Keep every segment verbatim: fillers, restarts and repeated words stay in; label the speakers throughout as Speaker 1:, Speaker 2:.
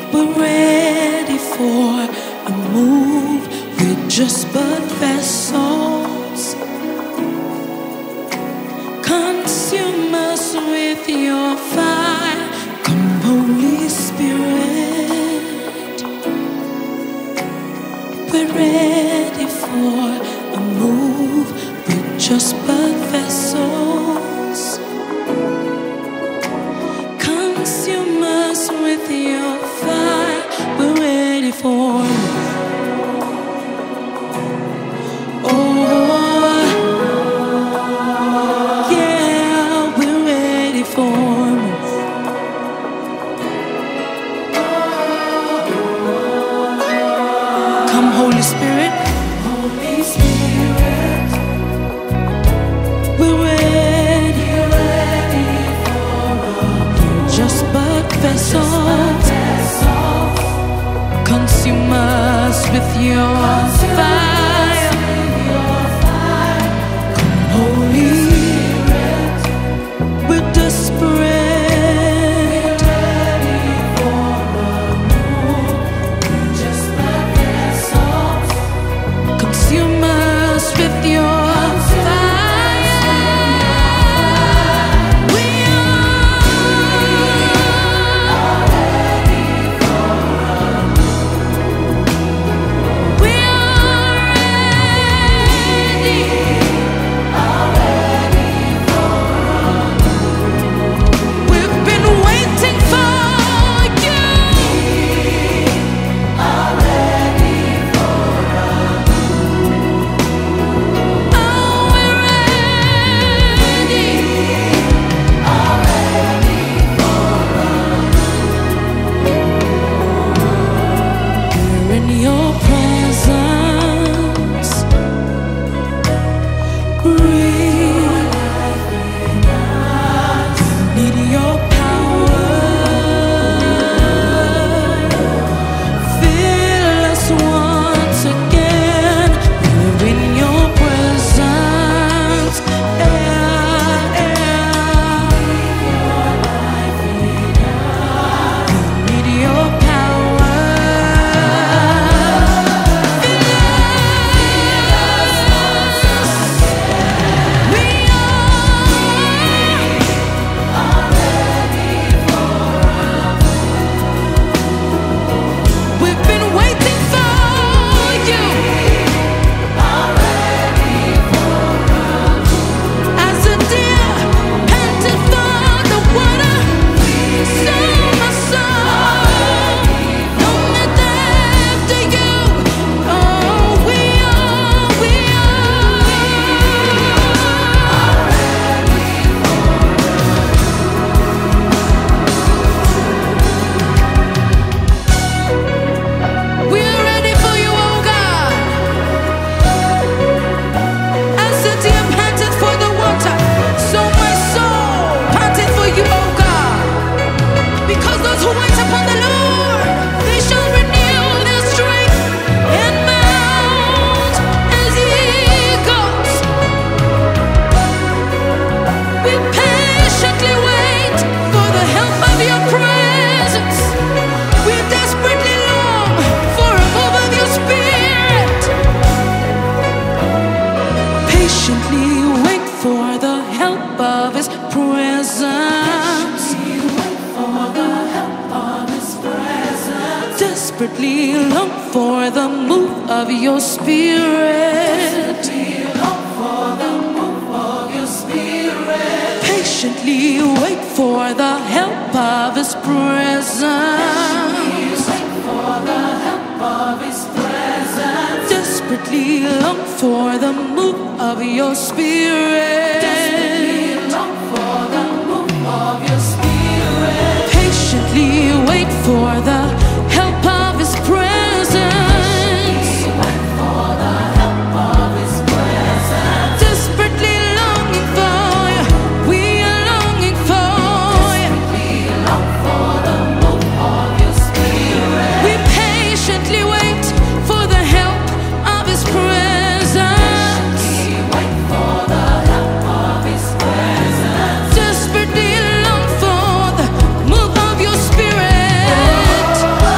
Speaker 1: We're ready for a move. We're just but vessels. Consume us with your fire. Come, Holy Spirit. We're ready for a move. We're just but vessels. Consume us with your fire. We're ready for Holy Spirit, Holy Spirit, we're ready, we're ready for a just but vessels. Consume us with your fire. Come, Holy Spirit, we're desperate. With your fire, we are ready for a move. We are ready, are ready for a move. We've been waiting for you. We are ready for a move. Your presence, breathe. Need your power. Fill us once again. We're in your presence. Yeah, yeah. Need your power. Desperately long for the move of your spirit. Patiently wait for the help of His presence. Desperately long for the move of your spirit. Patiently wait for the help of His presence. Desperately longing for you. We are longing for you. We patiently wait for the help of His presence. Desperately long for the move of your spirit.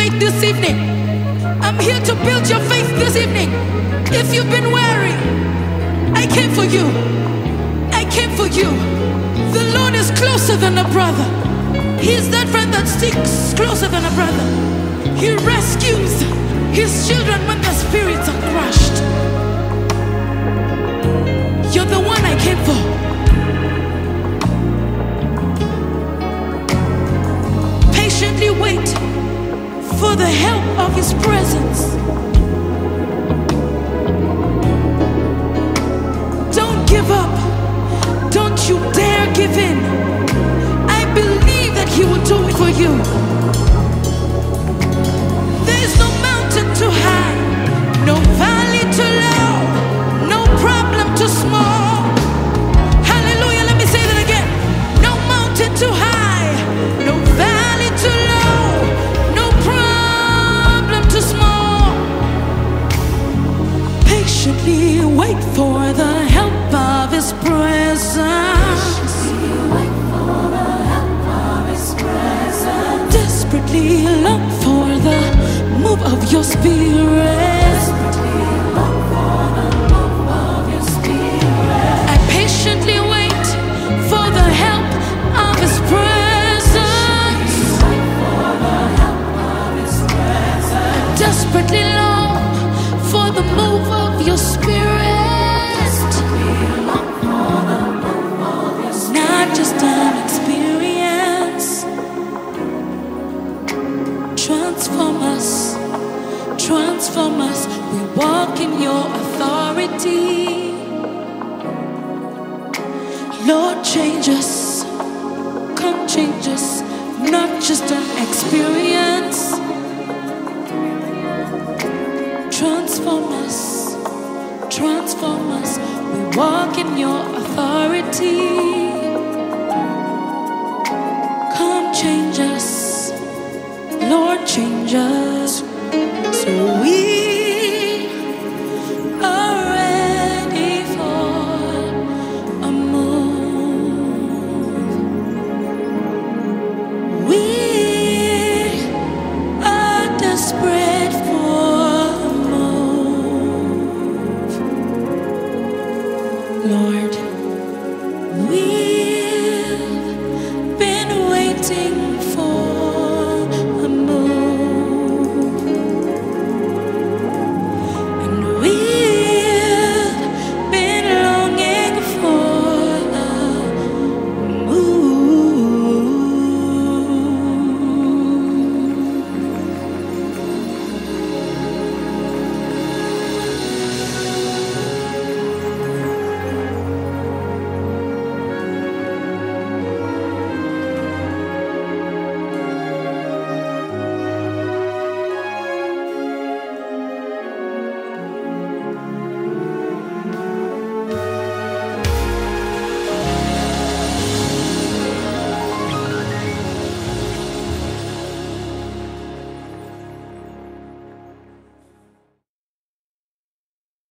Speaker 1: faith this evening. I'm here to build your faith this evening. If you've been weary, I came for you. I came for you. The Lord is closer than a brother. He's that friend that sticks closer than a brother. He rescues his children when their spirits are crushed. You're the one I came for. Patiently wait for the help of His presence. Don't give up. Don't you dare give in. I believe that He will do it for you. There is no mountain too high, no valley too low, no problem too small. Hallelujah, let me say that again. No mountain too high, no valley too low, no problem too small. Patiently wait for the help of His presence. Desperately long for the move of your spirit. I patiently wait for the help of His presence. I desperately long for the move of your spirit. Not just an experience. Transform us, transform us. We walk in your authority. Lord, change us, come change us. Not just an experience. Transform us, transform us. We walk in your authority. Come change us, Lord, change us.